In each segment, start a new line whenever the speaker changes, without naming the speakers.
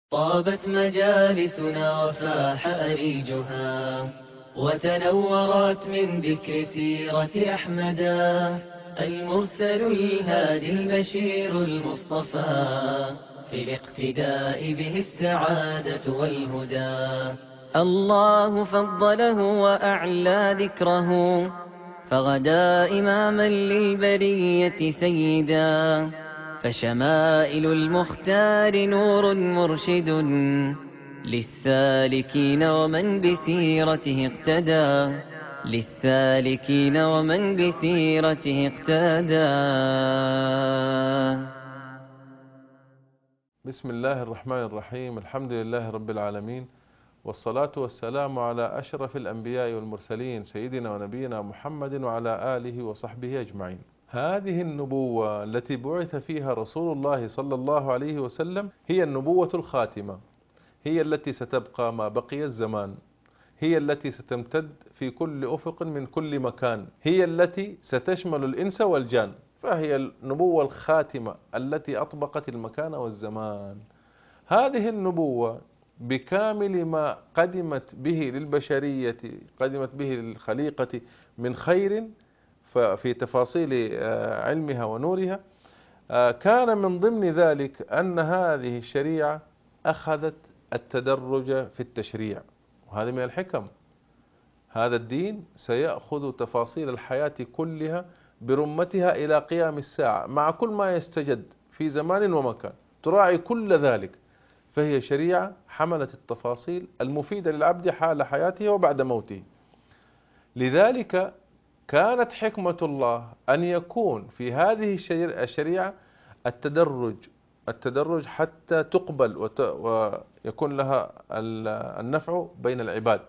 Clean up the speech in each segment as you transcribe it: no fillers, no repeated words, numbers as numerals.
طابت مجالسنا وفاح أريجها، وتنورت من ذكر سيرة أحمدا المرسل الهادي البشير المصطفى، في الاقتداء به السعادة والهدى. الله فضله وأعلى ذكره، فغدا إماما للبرية سيدا. فشمائل المختار نور مرشد للسالكين ومن بسيرته اقتدى، للسالكين ومن بسيرته اقتدى.
بسم الله الرحمن الرحيم. الحمد لله رب العالمين، والصلاة والسلام على أشرف الأنبياء والمرسلين سيدنا ونبينا محمد وعلى آله وصحبه أجمعين. هذه النبوة التي بعث فيها رسول الله صلى الله عليه وسلم هي النبوة الخاتمة، هي التي ستبقى ما بقي الزمان، هي التي ستمتد في كل أفق من كل مكان، هي التي ستشمل الإنس والجان، فهي النبوة الخاتمة التي أطبقت المكان والزمان. هذه النبوة بكامل ما قدمت به للبشرية، قدمت به للخليقة من خير في تفاصيل علمها ونورها، كان من ضمن ذلك أن هذه الشريعة أخذت التدرج في التشريع، وهذا من الحكم. هذا الدين سيأخذ تفاصيل الحياة كلها برمتها إلى قيام الساعة، مع كل ما يستجد في زمان ومكان، تراعي كل ذلك. فهي شريعة حملت التفاصيل المفيدة للعبد حال حياته وبعد موته. لذلك كانت حكمة الله أن يكون في هذه الشريعة التدرج حتى تقبل ويكون لها النفع بين العباد.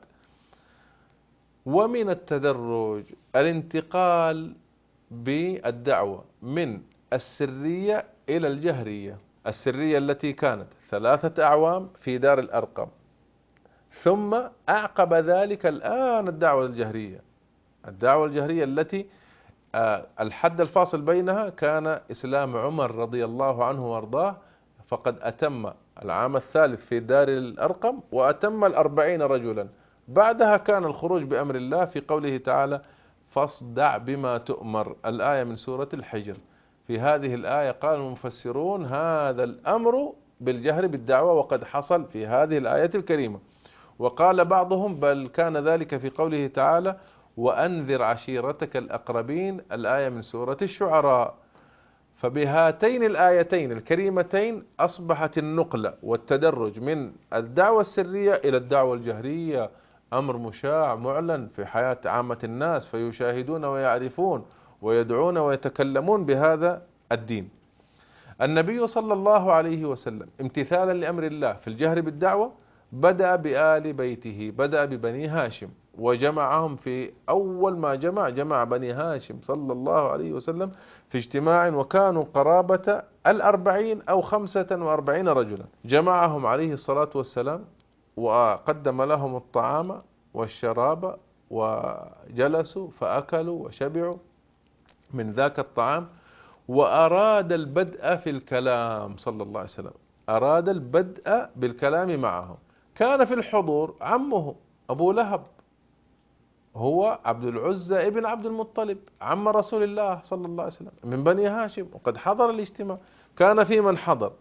ومن التدرج الانتقال بالدعوة من السرية إلى الجهرية. السرية التي كانت 3 أعوام في دار الأرقم، ثم أعقب ذلك الآن الدعوة الجهرية. الدعوة الجهرية التي الحد الفاصل بينها كان إسلام عمر رضي الله عنه وارضاه، فقد أتم العام الثالث في دار الأرقم وأتم 40 رجلا. بعدها كان الخروج بأمر الله في قوله تعالى: فاصدع بما تؤمر، الآية من سورة الحجر. في هذه الآية قال المفسرون: هذا الأمر بالجهر بالدعوة وقد حصل في هذه الآية الكريمة. وقال بعضهم: بل كان ذلك في قوله تعالى: وأنذر عشيرتك الأقربين، الآية من سورة الشعراء. فبهاتين الآيتين الكريمتين أصبحت النقلة والتدرج من الدعوة السرية إلى الدعوة الجهرية أمر مشاع معلن في حياة عامة الناس، فيشاهدون ويعرفون ويدعون ويتكلمون بهذا الدين. النبي صلى الله عليه وسلم امتثالا لأمر الله في الجهر بالدعوة بدأ بآل بيته، بدأ ببني هاشم، وجمعهم في أول ما جمع بني هاشم صلى الله عليه وسلم في اجتماع، وكانوا قرابة 40 أو 45 رجلا. جمعهم عليه الصلاة والسلام وقدم لهم الطعام والشراب، وجلسوا فأكلوا وشبعوا من ذاك الطعام، وأراد البدء في الكلام صلى الله عليه وسلم، أراد البدء بالكلام معهم. كان في الحضور عمه أبو لهب، هو عبد العزى ابن عبد المطلب، عم رسول الله صلى الله عليه وسلم من بني هاشم، وقد حضر الاجتماع، كان في من حضر.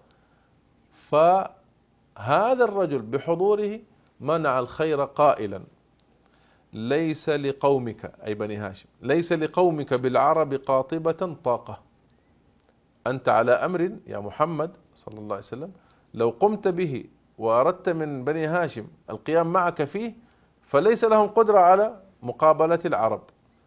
فهذا الرجل بحضوره منع الخير قائلا: ليس لقومك، أي بني هاشم، ليس لقومك بالعرب قاطبة طاقة. أنت على أمر يا محمد صلى الله عليه وسلم لو قمت به وأردت من بني هاشم القيام معك فيه، فليس لهم قدرة على مقابلة العرب.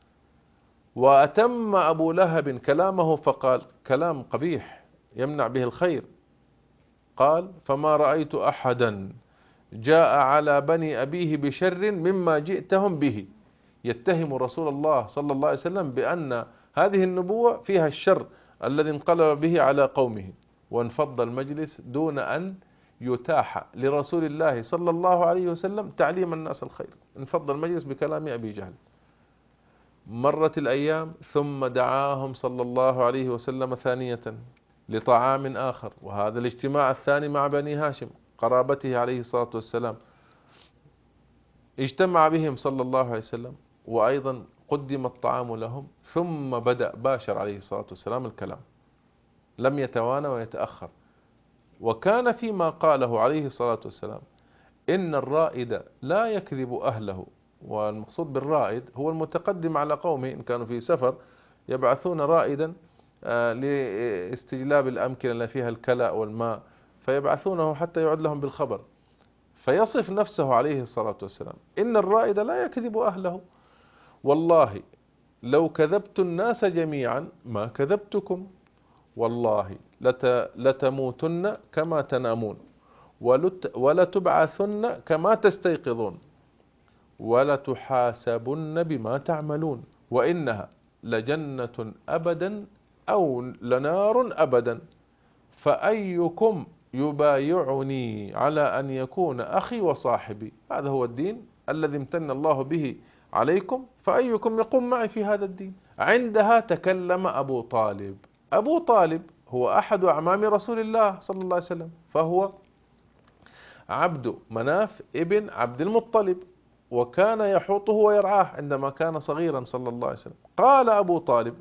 وأتم أبو لهب كلامه فقال كلام قبيح يمنع به الخير، قال: فما رأيت أحدا جاء على بني أبيه بشر مما جئتهم به، يتهم رسول الله صلى الله عليه وسلم بأن هذه النبوة فيها الشر الذي انقلب به على قومه. وانفض المجلس دون أن يتاح لرسول الله صلى الله عليه وسلم تعليم الناس الخير، انفض المجلس بكلام أبي جهل. مرت الأيام ثم دعاهم صلى الله عليه وسلم ثانية لطعام آخر، وهذا الاجتماع الثاني مع بني هاشم. قرابته عليه الصلاة والسلام، اجتمع بهم صلى الله عليه وسلم، وأيضا قدم الطعام لهم، ثم باشر عليه الصلاة والسلام الكلام، لم يتوانى ويتأخر. وكان فيما قاله عليه الصلاة والسلام إن الرائد لا يكذب أهله، والمقصود بالرائد هو المتقدم على قومه، إن كانوا في سفر يبعثون رائدا لاستجلاب الأمكنة التي فيها الكلأ والماء، فيبعثونه حتى يعد لهم بالخبر، فيصف نفسه عليه الصلاة والسلام إن الرائد لا يكذب أهله، والله لو كذبت الناس جميعا ما كذبتكم، والله لتموتن كما تنامون، ولتبعثن كما تستيقظون، ولتحاسبن بما تعملون، وإنها لجنة أبدا أو لنار أبدا، فأيكم يبايعني على أن يكون أخي وصاحبي، هذا هو الدين الذي امتن الله به عليكم، فأيكم يقوم معي في هذا الدين. عندها تكلم أبو طالب. أبو طالب هو أحد أعمام رسول الله صلى الله عليه وسلم، فهو عبد مناف ابن عبد المطلب، وكان يحوطه ويرعاه عندما كان صغيرا صلى الله عليه وسلم. قال أبو طالب: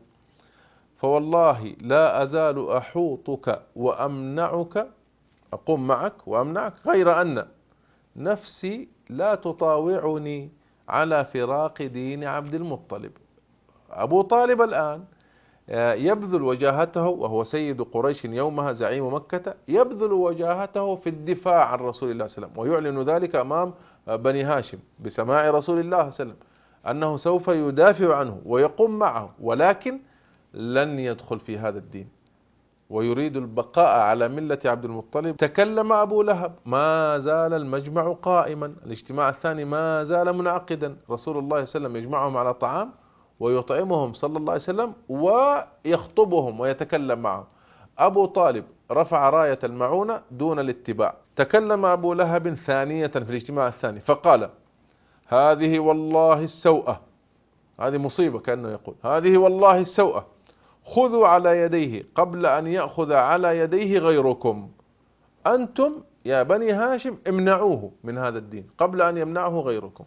فوالله لا أزال أحوطك وأمنعك، أقوم معك وأمنعك، غير أن نفسي لا تطاوعني على فراق دين عبد المطلب. أبو طالب الآن يبذل وجاهته، وهو سيد قريش يومها زعيم مكة، يبذل وجاهته في الدفاع عن رسول الله صلى الله عليه وسلم، ويعلن ذلك أمام بني هاشم بسماع رسول الله صلى الله عليه وسلم أنه سوف يدافع عنه ويقوم معه، ولكن لن يدخل في هذا الدين ويريد البقاء على ملة عبد المطلب. تكلم أبو لهب، ما زال المجمع قائما، الاجتماع الثاني ما زال منعقدا، رسول الله صلى الله عليه وسلم يجمعهم على طعام ويطعمهم صلى الله عليه وسلم ويخطبهم ويتكلم معهم. أبو طالب رفع راية المعونة دون الاتباع. تكلم أبو لهب ثانية في الاجتماع الثاني فقال: هذه والله السوءة، هذه مصيبة، كأنه يقول هذه والله السوءة، خذوا على يديه قبل أن يأخذ على يديه غيركم، أنتم يا بني هاشم امنعوه من هذا الدين قبل أن يمنعه غيركم.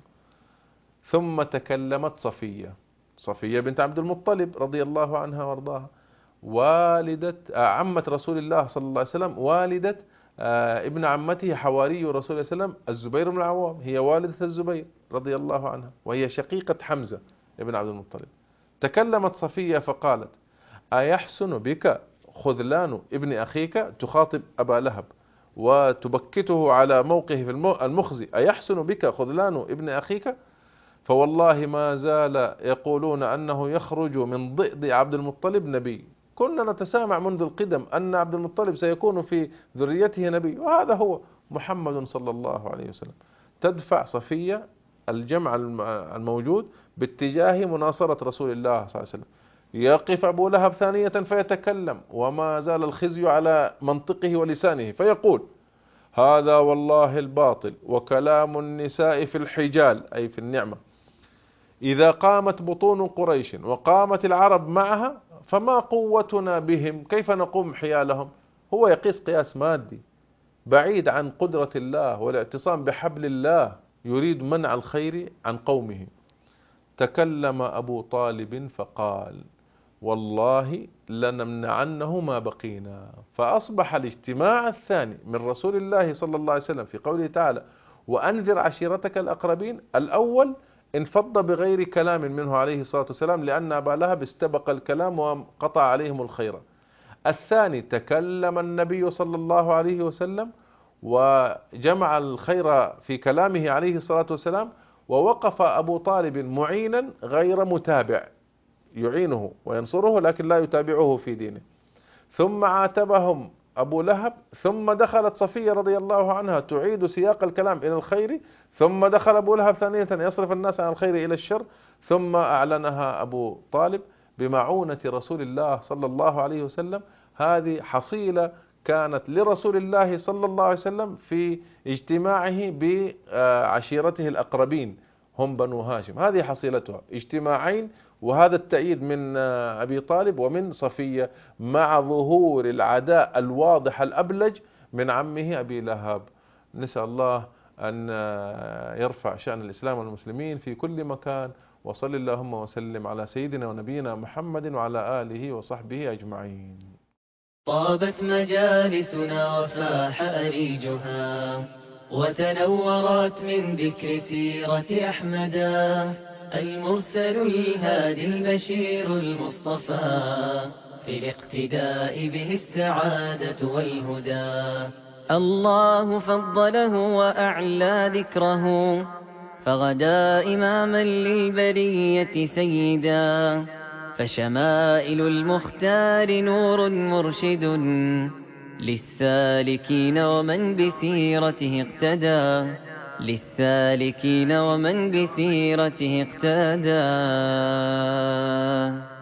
ثم تكلمت صفية بنت عبد المطلب رضي الله عنها وارضاها، والدة عمة رسول الله صلى الله عليه وسلم، والدة ابن عمته حواري رسول الله صلى الله عليه وسلم الزبير بن العوام، هي والدة الزبير رضي الله عنها، وهي شقيقة حمزة ابن عبد المطلب. تكلمت صفية فقالت: أيحسن بك خذلان ابن أخيك؟ تخاطب أبا لهب وتبكته على موقعه في المخزي: أيحسن بك خذلان ابن أخيك؟ فوالله ما زال يقولون أنه يخرج من ضئض عبد المطلب نبي، كنا نتسامع منذ القدم أن عبد المطلب سيكون في ذريته نبي، وهذا هو محمد صلى الله عليه وسلم. تدفع صفية الجمع الموجود باتجاه مناصرة رسول الله صلى الله عليه وسلم. يقف أبو لهب ثانية فيتكلم، وما زال الخزي على منطقه ولسانه، فيقول: هذا والله الباطل وكلام النساء في الحجال، أي في النعمة، إذا قامت بطون قريش وقامت العرب معها فما قوتنا بهم، كيف نقوم حيالهم؟ هو يقيس قياس مادي بعيد عن قدرة الله والاعتصام بحبل الله، يريد منع الخير عن قومه. تكلم أبو طالب فقال: والله لنمنعنه ما بقينا. فأصبح الاجتماع الثاني من رسول الله صلى الله عليه وسلم في قوله تعالى: وأنذر عشيرتك الأقربين، الأول انفض بغير كلام منه عليه الصلاة والسلام، لأن أبا لهب استبق الكلام وقطع عليهم الخير. الثاني تكلم النبي صلى الله عليه وسلم وجمع الخير في كلامه عليه الصلاة والسلام، ووقف أبو طالب معينا غير متابع، يعينه وينصره لكن لا يتابعه في دينه. ثم عاتبهم أبو لهب، ثم دخلت صفية رضي الله عنها تعيد سياق الكلام إلى الخير، ثم دخل أبو لهب ثانية يصرف الناس عن الخير إلى الشر، ثم أعلنها أبو طالب بمعونة رسول الله صلى الله عليه وسلم. هذه حصيلة كانت لرسول الله صلى الله عليه وسلم في اجتماعه بعشيرته الأقربين هم بنو هاشم، هذه حصيلتها، اجتماعين، وهذا التأييد من أبي طالب ومن صفية، مع ظهور العداء الواضح الأبلج من عمه أبي لهب. نسأل الله أن يرفع شأن الإسلام والمسلمين في كل مكان. وصل اللهم وسلم على سيدنا ونبينا محمد وعلى آله وصحبه أجمعين.
طابت مجالسنا وفاح أريجها، وتنورت من ذكر سيرة أحمدا، المرسل الهادي البشير المصطفى، في الاقتداء به السعادة والهدى. الله فضله وأعلى ذكره، فغدا إماما للبرية سيدا، فشمائل المختار نور مرشد للسالكين ومن بسيرته اقتدى، للسالكين ومن بسيرته اقتدى.